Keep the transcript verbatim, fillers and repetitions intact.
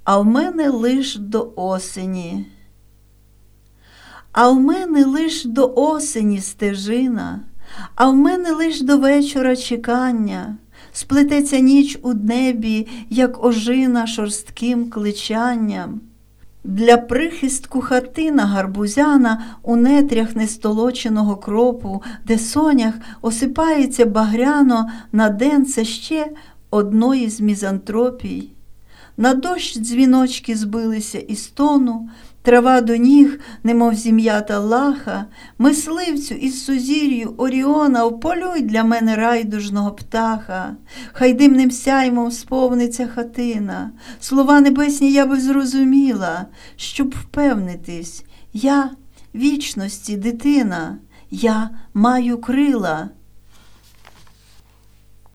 А в мене лиш до осені. А в мене лиш до осені стежина, а в мене лиш до вечора чекання. Сплететься ніч у небі, як ожина шорстким кличанням. Для прихистку хатина гарбузяна у нетрях нестолоченого кропу, де сонях осипається багряно на денце ще одної з мізантропій. На дощ дзвіночки збилися із тону, трава до ніг, немов зім'ята лаха, мисливцю із сузір'ю Оріона вполюй для мене райдужного птаха. Хай димним сяймом сповниться хатина, слова небесні я би зрозуміла, щоб впевнитись, я вічності дитина, я маю крила.